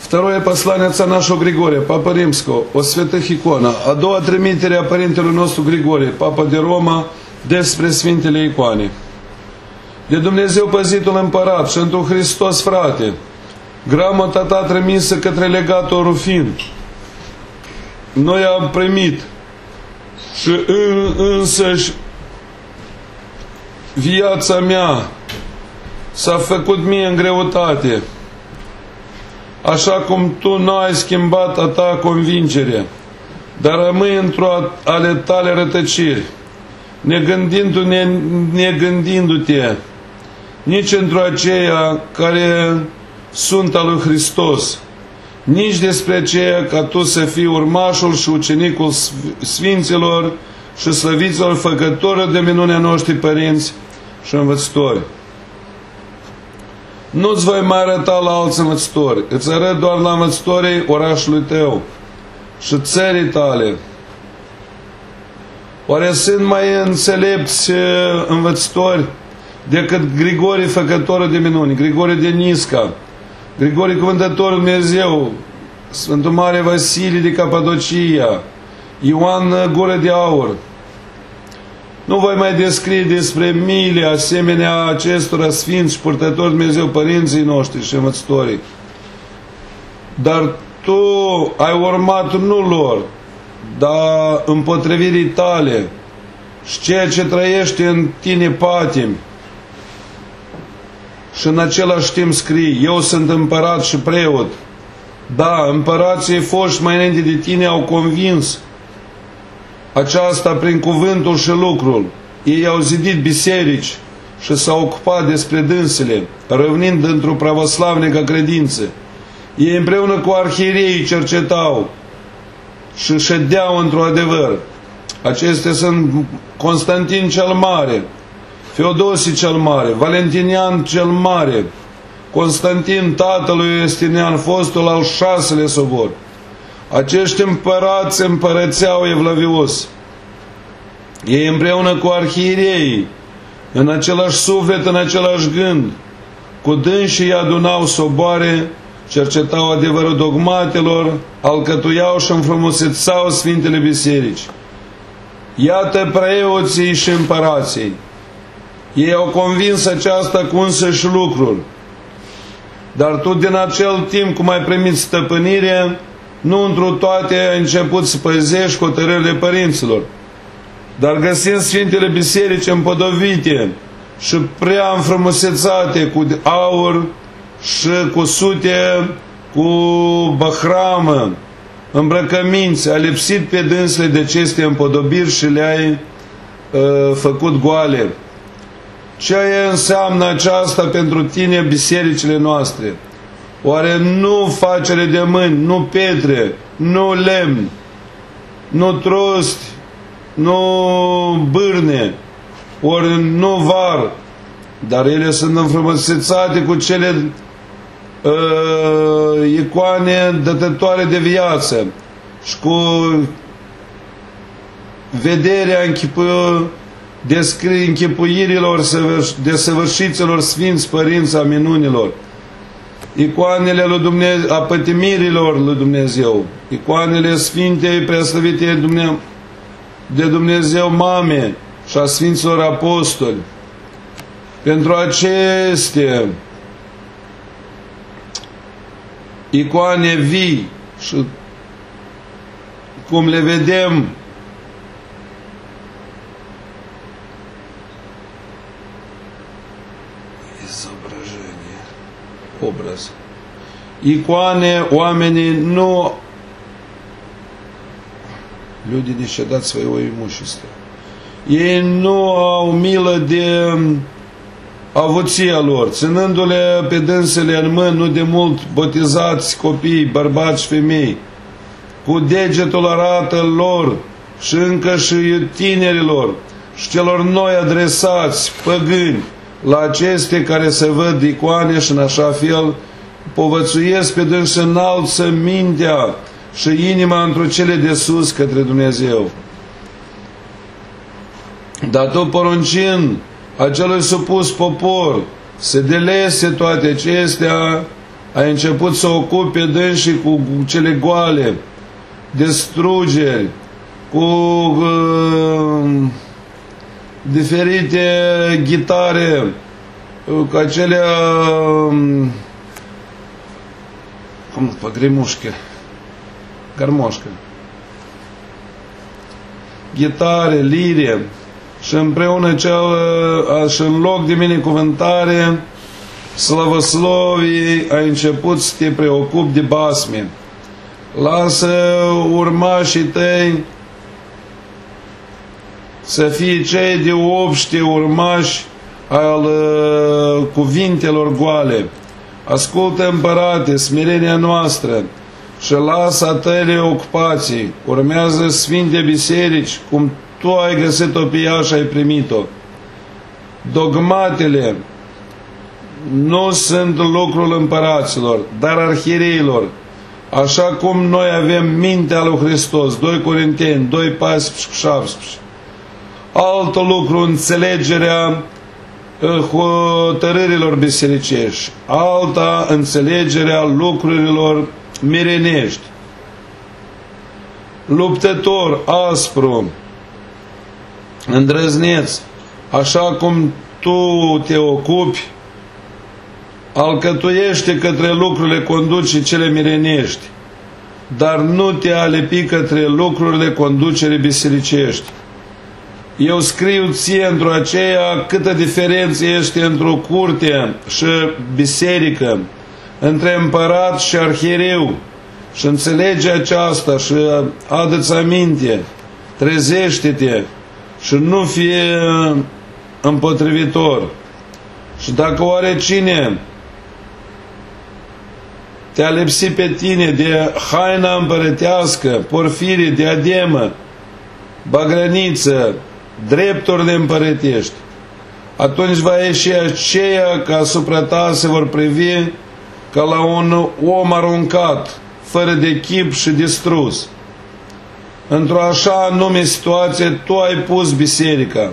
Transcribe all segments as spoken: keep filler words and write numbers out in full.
Второе послание отца нашего Григория, Папа Римского, о святых icona. A doua trimitere a părintelui nostru Grigorie, Papa de Roma, despre Sfintele Icoane. De Dumnezeu păzitul împărat și întru Hristos frate, gramota ta trimisă către legatul Rufin. Noi am primit și în, însăși viața mea s-a făcut mie în greutate, așa cum tu nu ai schimbat a ta convingere, dar rămâi într-o ale tale rătăciri, negândindu-ne, negândindu-te nici într-o aceea care sunt al lui Hristos, nici despre aceea ca tu să fii urmașul și ucenicul Sfinților și slăviților făcători de minunea noștri părinți și învățători. Nu-ți voi mai arăta la alți învățători, îți arăt doar la învățătorii orașului tău și țării tale. Oare sunt mai înțelepți învățători decât Grigorie făcătorul de minuni, Grigorie de Nisca, Grigorie cuvântătorul Dumnezeu, Sfântul Mare Vasilie de Capadocia, Ioan Gură de Aur? Nu voi mai descrie despre miile asemenea acestora sfinți și purtători Dumnezeu, părinții noștri și învățătorii. Dar tu ai urmat nu lor, dar împotrivirii tale și ceea ce trăiește în tine patim. Și în același timp scrii, eu sunt împărat și preot. Da, împărații foști mai înainte de tine au convins aceasta prin cuvântul și lucrul. Ei au zidit biserici și s-au ocupat despre dânsele, răvnind într-o pravoslavnică credință. Ei împreună cu arhiereii cercetau și ședeau într-un adevăr. Acestea sunt Constantin cel Mare, Feodosie cel Mare, Valentinian cel Mare, Constantin tatălui Justinian, fostul al șaselea sobor. Acești împărați împărățeau evlavios. Ei împreună cu arhiereii, în același suflet, în același gând, cu dânsii adunau soboare, cercetau adevărul dogmatelor, alcătuiau și înfrumusețau Sfintele Biserici. Iată preoții și împărații. Ei au convins aceasta cu însăși lucrul. Dar tu din acel timp cum ai primit stăpânire, nu întru toate ai început să păzești hotărârile părinților, dar găsind Sfintele Biserici împodobite și prea înfrumusețate cu aur și cu sute, cu bahramă, îmbrăcăminți, ai lipsit pe dânsele de aceste împodobiri și le-ai uh, făcut goale. Ce înseamnă aceasta pentru tine bisericile noastre? Oare nu facere de mâini, nu pietre, nu lemn, nu trosti, nu bârne, ori nu var, dar ele sunt înfrumusețate cu cele uh, icoane dătătoare de viață și cu vederea închipuirii descrie închipuirilor desăvârșiților Sfinți Părinți a minunilor, icoanele lui Dumnezeu, a pătimirilor lui Dumnezeu, icoanele Sfintei Preaslăvite de Dumnezeu Mame și a Sfinților Apostoli. Pentru aceste icoane vii și cum le vedem obraz. Icoane, oamenii nu люди не щадят своего имущества. Ei nu au milă de avuția lor, ținându-le pe dânsele în mâini, nu de mult botezați copii, bărbați și femei, cu degetul arată lor și încă și tinerilor și celor noi adresați, păgâni, la aceste care se văd icoane și în așa fel povățuiesc pe dânsă înalță mintea și inima într-o cele de sus către Dumnezeu. Dar tu, poruncind acelui supus popor să delese toate acestea, ai început să ocupi pe dânsii cu cele goale, distrugeri, cu uh, diferite ghitare, cu acelea uh, cum păgrimușcă, garmoșcă, ghitare, lire, și împreună cel, și în loc de binecuvântare, slavoslovii, ai început să te preocupi de basme. Lasă urmașii tăi să fie cei de obște urmași al uh, cuvintelor goale. Ascultă, împărate, smerenia noastră și lasă a tăile ocupații. Urmează Sfinte Biserici, cum tu ai găsit-o pe ea și ai primit-o. Dogmatele nu sunt lucrul împăraților, dar arhiereilor. Așa cum noi avem mintea lui Hristos, doi Corinteni, doi paisprezece șaptesprezece. Altul lucru, înțelegerea hotărârilor bisericești, alta înțelegerea lucrurilor mirenești. Luptător, aspru, îndrăzneț, așa cum tu te ocupi, alcătuiește către lucrurile conduce cele mirenești, dar nu te alepi către lucrurile conducere bisericești. Eu scriu ție într-o aceea câtă diferență este într-o curte și biserică, între împărat și arhiereu, și înțelege aceasta și adă-ți aminte, trezește-te și nu fie împotrivitor. Și dacă oarecine te-a lipsit pe tine de haina împărătească, porfirie, diademă, bagrăniță, drepturile împărătești, atunci va ieși aceea că asupra ta se vor privi ca la un om aruncat, fără de chip și distrus. Într-o așa anume situație tu ai pus biserica.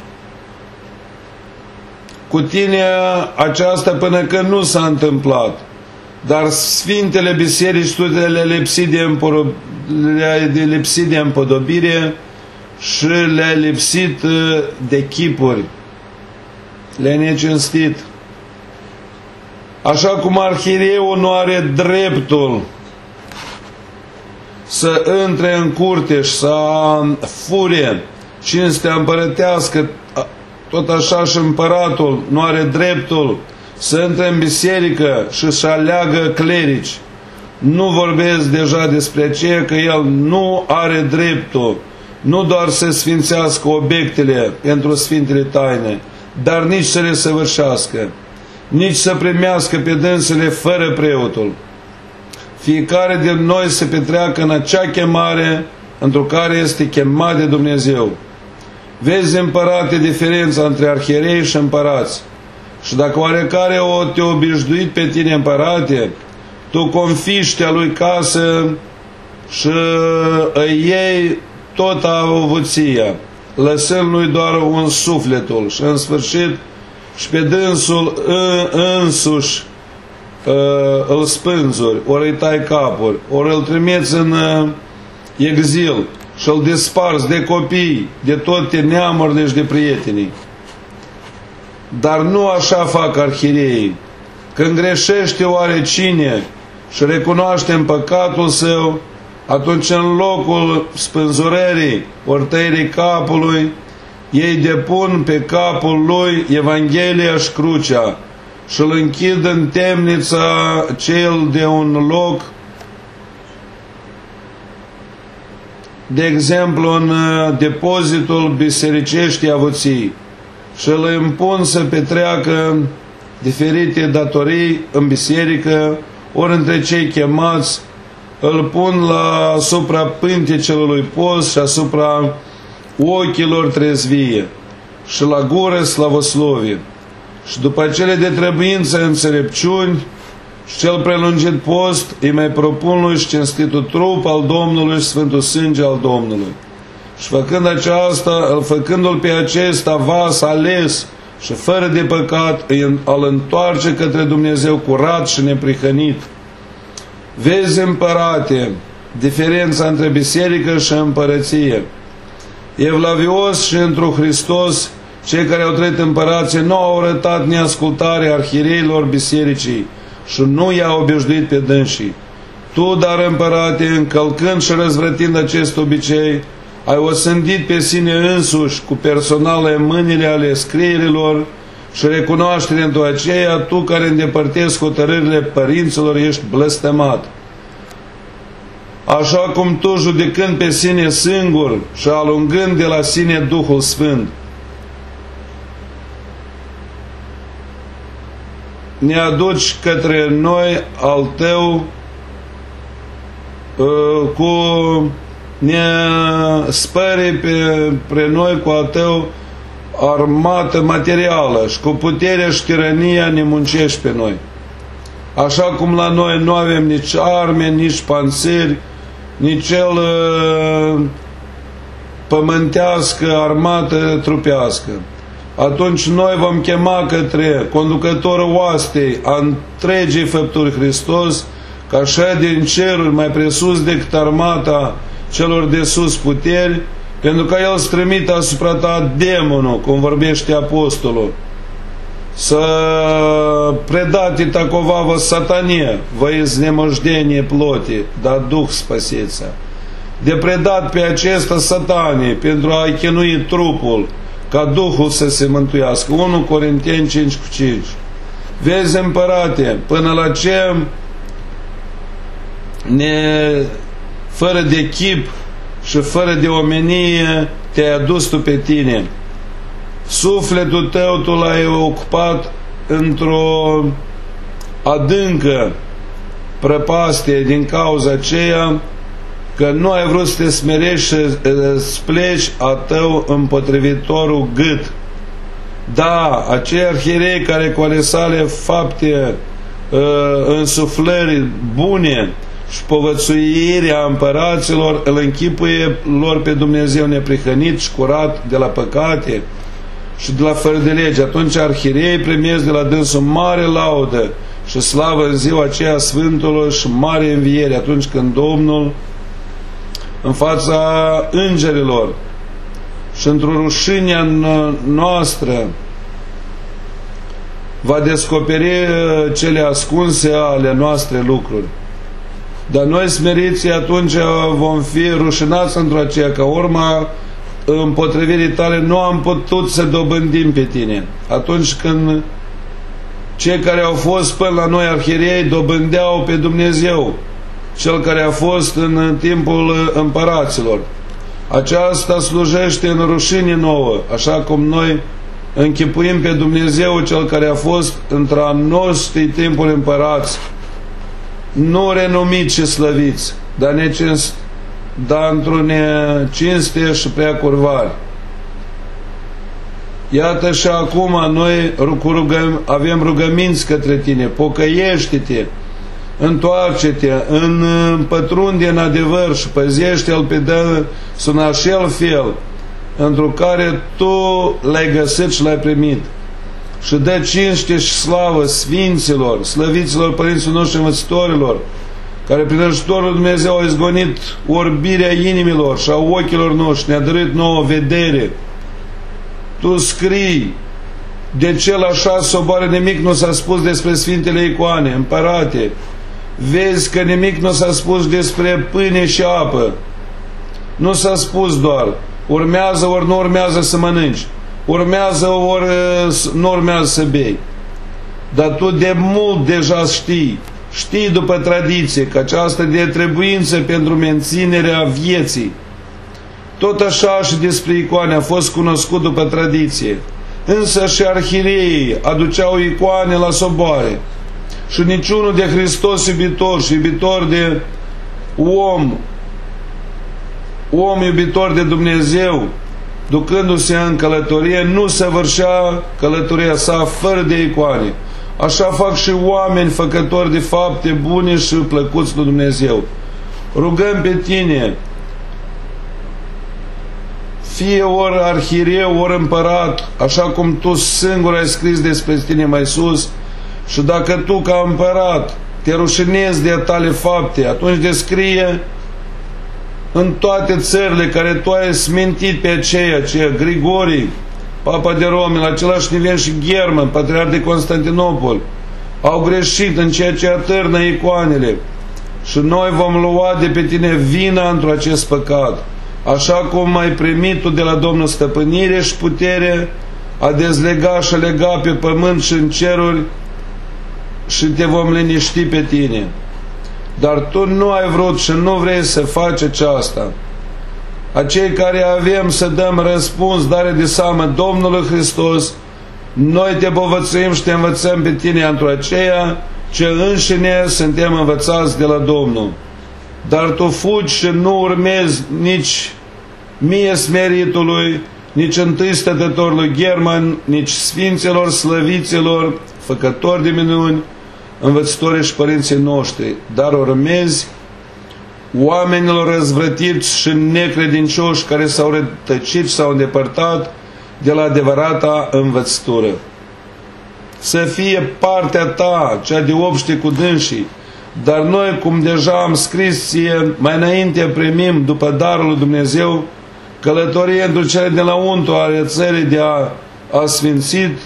Cu tine aceasta până că nu s-a întâmplat, dar Sfintele Biserici tu le-ai lipsit de, le lipsit de împodobire și le-ai lipsit de chipuri, le-ai necinstit. Așa cum arhiereul nu are dreptul să intre în curte și să fure cinstea împărătească, tot așa și împăratul nu are dreptul să intre în biserică și să aleagă clerici. Nu vorbesc deja despre aceea că el nu are dreptul nu doar să sfințească obiectele pentru Sfintele Taine, dar nici să le săvârșească, nici să primească pe dânsele fără preotul. Fiecare din noi se petreacă în acea chemare într-o care este chemat de Dumnezeu. Vezi, împărate, diferența între arhierei și împărați. Și dacă oarecare o te obișnuit pe tine, împărate, tu confiști a lui casă și îi iei tot avuția, lăsând lui doar un sufletul și în sfârșit și pe dânsul însuși îl spânzuri, ori îi tai capuri, ori îl trimiți în exil și îl desparți de copii, de toate neamurile și de prietenii. Dar nu așa fac arhiereii. Când greșește oarecine și recunoaște în păcatul său, atunci în locul spânzurării ori tăierii capului, ei depun pe capul lui Evanghelia și crucea și îl închid în temnița cel de un loc, de exemplu în depozitul bisericeștii avuții, și îl impun să petreacă diferite datorii în biserică, ori între cei chemați îl pun la asupra pântecelului post și asupra ochilor trezvie și la gură slavoslovie. Și după cele de trebuință înțelepciuni și cel prelungit post, îi mai propun lui și cinstitul trup al Domnului și Sfântul Sânge al Domnului. Și făcând aceasta, făcându-l pe acesta vas ales și fără de păcat al întoarce către Dumnezeu curat și neprihănit. Vezi, împărate, diferența între biserică și împărăție. Evlavios și întru Hristos, cei care au trăit împărație nu au arătat neascultarea arhiereilor bisericii și nu i-au obișnuit pe dânsii. Tu, dar, împărate, încălcând și răzvrătind acest obicei, ai osândit pe sine însuși cu personale mâinile ale scrierilor și recunoaștere într-o aceea, tu care îndepărtezi hotărârile părinților ești blestemat. Așa cum tu, judecând pe sine singur și alungând de la sine Duhul Sfânt, ne aduci către noi al tău cu ne spări pe, pre noi cu a tău armată materială și cu puterea și tirania ne muncești pe noi. Așa cum la noi nu avem nici arme, nici panțiri, nici cel uh, pământească armată trupească. Atunci noi vom chema către conducătorul oastei a întregii făpturi Hristos, ca așa din ceruri mai presus decât armata celor de sus puteri, pentru că El strămită asupra ta demonul, cum vorbește apostolul, să predate takovavă satanie, vă iznemojdenie ploti, dar Duh spăseța. De predat pe acesta satanie, pentru a-i chinui trupul, ca Duhul să se mântuiască. unu Corinteni cinci cu cinci. Vezi, împărate, până la ce ne, fără de chip și fără de omenie te-ai adus tu pe tine. Sufletul tău tu l-ai ocupat într-o adâncă prăpastie din cauza aceea că nu ai vrut să te smerești și să pleci a tău împotrivitorul gât. Da, acei arhierei care cu ale sale fapte însuflări bune și povățuirea împăraților îl închipuie lor pe Dumnezeu neprihănit și curat de la păcate și de la fără de lege. Atunci arhierei primesc de la dânsul mare laudă și slavă în ziua aceea Sfântului și mare înviere, atunci când Domnul în fața îngerilor și într-o rușinea noastră va descoperi cele ascunse ale noastre lucruri. Dar noi smeriți atunci vom fi rușinați într-o aceea, că urma împotrivirii tale nu am putut să dobândim pe tine. Atunci când cei care au fost până la noi arhierei dobândeau pe Dumnezeu, cel care a fost în timpul împăraților. Aceasta slujește în rușine nouă, așa cum noi închipuim pe Dumnezeu, cel care a fost într-a noștri timpuri împărați, nu renumiți și slăviți, dar, necinst, dar într-o necinste și prea curvari. Iată și acum noi rugăm, avem rugăminți către tine, pocăiește-te, întoarce-te, împătrunde în adevăr și păzește-l pe dânsul în așa fel într-o care tu l-ai găsit și l-ai primit. Și dă cinste și slavă sfinților, slăviților părinților noștri învățătorilor, care prin ajutorul Dumnezeu au izgonit orbirea inimilor și a ochilor noștri, ne-a dăruit nouă vedere. Tu scrii, de ce la așa soboare nimic nu s-a spus despre Sfintele Icoane, împărate, vezi că nimic nu s-a spus despre pâine și apă. Nu s-a spus doar, urmează ori nu urmează să mănânci, urmează ori nu urmează să bei. Dar tu de mult deja știi, știi după tradiție că aceasta de trebuință pentru menținerea vieții. Tot așa și despre icoane a fost cunoscut după tradiție. Însă și arhiereii aduceau icoane la soboare. Și niciunul de Hristos iubitor și iubitor de om, om iubitor de Dumnezeu, ducându-se în călătorie, nu săvârșea călătoria sa fără de icoane. Așa fac și oameni făcători de fapte bune și plăcuți lui Dumnezeu. Rugăm pe tine, fie ori arhireu, ori împărat, așa cum tu singur ai scris despre tine mai sus, și dacă tu ca împărat te rușinezi de tale fapte, atunci descrie în toate țările care tu ai smintit pe aceia, ce Grigorii, Papa de Rome, la același nivel și German, Patriarh de Constantinopol, au greșit în ceea ce atârnă icoanele, și noi vom lua de pe tine vina într acest păcat, așa cum ai primit tu de la Domnul stăpânire și putere a dezlega și a lega pe pământ și în ceruri, și te vom liniști pe tine. Dar tu nu ai vrut și nu vrei să faci aceasta. Acei care avem să dăm răspuns, dare de seamă Domnului Hristos, noi te povățuim și te învățăm pe tine într aceea ce înșine suntem învățați de la Domnul. Dar tu fugi și nu urmezi nici mie smeritului, nici întâi stătătorului German, nici sfinților, slăviților, făcători de minuni, învățătorii și părinții noștri, dar urmezi oamenilor răzvrătiți și necredincioși care s-au rătăcit și s-au îndepărtat de la adevărata învățătură. Să fie partea ta, cea de obște cu dânsii, dar noi, cum deja am scris ție, mai înainte primim, după darul lui Dumnezeu, călătorie într cele de la untul ale țării de a, a sfințit,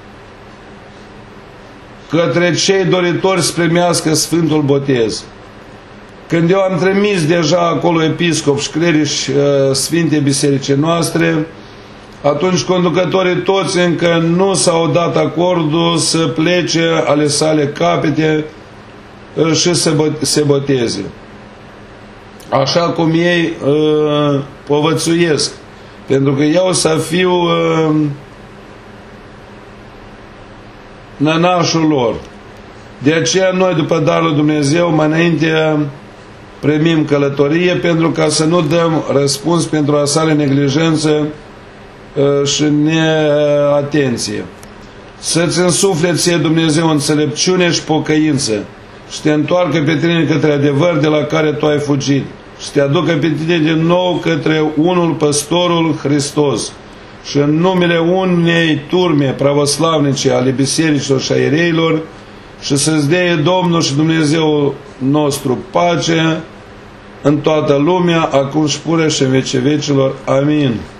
către cei doritori să primească Sfântul Botez. Când eu am trimis deja acolo episcop și clerici uh, Sfinte Bisericii noastre, atunci conducătorii toți încă nu s-au dat acordul să plece ale sale capete uh, și să se boteze. Așa cum ei uh, povățuiesc. Pentru că eu să fiu uh, nănașul lor. De aceea noi, după darul lui Dumnezeu, mai înainte primim călătorie, pentru ca să nu dăm răspuns pentru a sale neglijență și neatenție. Să-ți însufleți ție Dumnezeu înțelepciune și pocăință și te întoarcă pe tine către adevăr de la care tu ai fugit și te aducă pe tine din nou către unul păstorul Hristos. Și în numele unei turme pravoslavnice ale bisericilor și a ereilor, și să-ți dea Domnul și Dumnezeu nostru pace în toată lumea, acum și pure și în vecii vecilor. Amin.